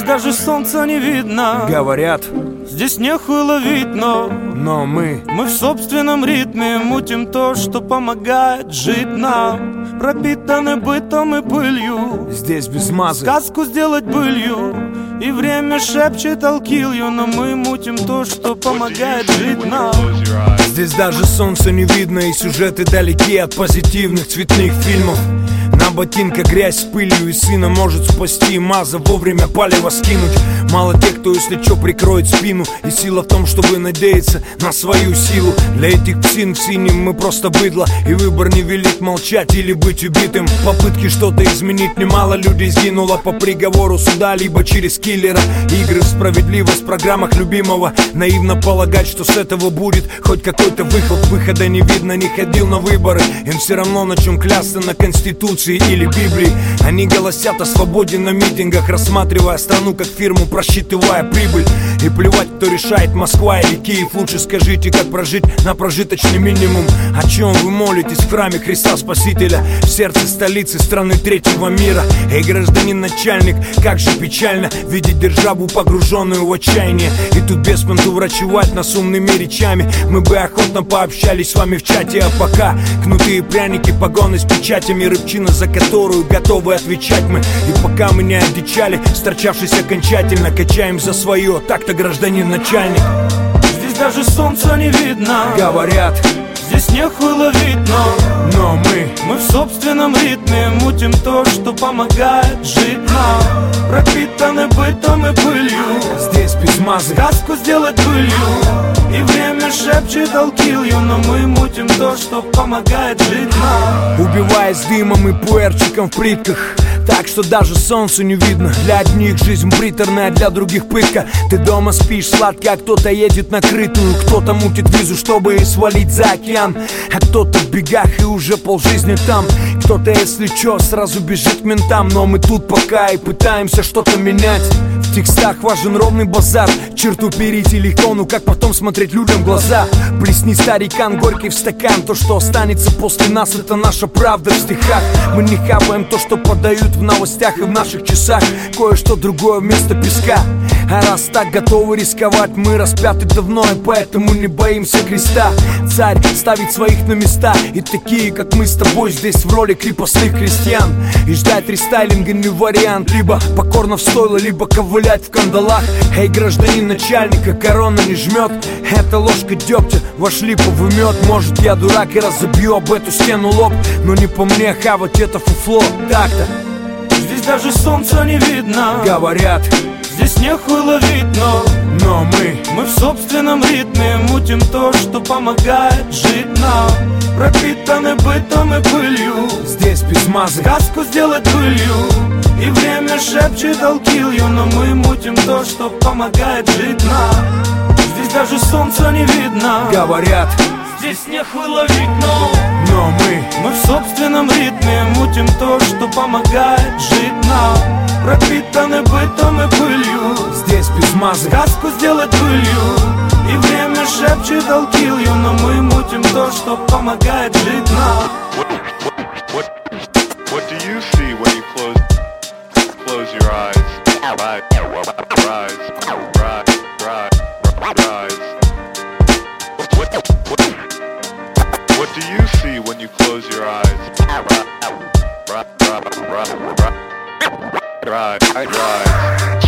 даже солнца не видно. Говорят, здесь нехуй ловить, но мы в собственном ритме мутим то, что помогает жить нам. Пропитаны бытом и пылью, здесь без мазы сказку сделать былью. И время шепчет I'll kill you, но мы мутим то, что помогает жить нам. Здесь даже солнца не видно, и сюжеты далеки от позитивных цветных фильмов. На ботинках грязь с пылью, и сына может спасти маза, вовремя палево скинуть. Мало тех, кто, если чё, прикроет спину. И сила в том, чтобы надеяться на свою силу. Для этих псин в синем мы просто быдло, и выбор невелик: молчать или быть убитым. Попытки что-то изменить, немало людей сгинуло по приговору суда, либо через киллера. Игры в справедливость в программах любимого. Наивно полагать, что с этого будет хоть какой-то выход. Выхода не видно, не ходил на выборы. Им все равно на чем клясться, на Конституции или Библии. Они голосят о свободе на митингах, рассматривая страну как фирму, просчитывая прибыль. И плевать, кто решает, Москва или Киев. Лучше скажите, как прожить на прожиточный минимум. О чем вы молитесь в храме Христа Спасителя, в сердце столицы страны третьего мира? Эй, гражданин начальник, как же печально видеть державу, погруженную в отчаяние. И тут без понту врачевать нас умными речами. Мы бы охотно пообщались с вами в чате, а пока кнуты и пряники, погоны с печатями, рыбчина, за которую готовы отвечать мы. И пока мы не одичали, сторчавшись окончательно, качаем за свое. Так-то, гражданин начальник. Здесь даже солнца не видно. Говорят, здесь нехуй ловить, но мы в собственном ритме мутим то, что помогает жить нам. Пропитаны бытом и пылью, здесь без мазы сказку сделать былью. И время шепчет I'll kill you, но мы мутим то, что помогает жить нам. Убиваясь дымом и пуэрчиком в плитках, так что даже солнцу не видно. Для одних жизнь приторная, для других пытка. Ты дома спишь сладко, а кто-то едет на крытую. Кто-то мутит визу, чтобы свалить за океан, а кто-то в бегах и уже полжизни там. Кто-то, если чё, сразу бежит к ментам. Но мы тут пока и пытаемся что-то менять. В текстах важен ровный базар. Черту перейти легко, ну как потом смотреть людям в глаза? Плесни, старикан, горький в стакан. То, что останется после нас, это наша правда в стихах. Мы не хапаем то, что подают в новостях и в наших часах. Кое-что другое вместо песка. А раз так готовы рисковать, мы распяты давно, и поэтому не боимся креста. Царь ставит своих на места, и такие, как мы с тобой, здесь в роли крепостных крестьян. И ждать рестайлинга не вариант. Либо покорно в стойло, либо ковылять в кандалах. Эй, гражданин начальника, корона не жмет. Это ложка дегтя, ваш липовый мед. Может, я дурак и разобью об эту стену лоб, но не по мне хавать это фуфло. Так-то. Здесь даже солнца не видно. Говорят, здесь нехуй ловить, но мы в собственном ритме мутим то, что помогает жить нам. Пропитаны бытом и пылью, здесь без мазы сказку сделать былью. И время шепчет I'll kill you, но мы мутим то, что помогает жить нам. Здесь даже солнца не видно. Говорят, здесь нехуй ловить, но мы в собственном ритме мутим то, что помогает жить нам. Пропитаны бытом и пылью, здесь без мазы сказку сделать былью. И время шепчет I'll kill you, но мы мутим то, что помогает жить нам. What do you see when you close your eyes? What do you see when you close your eyes? Rise.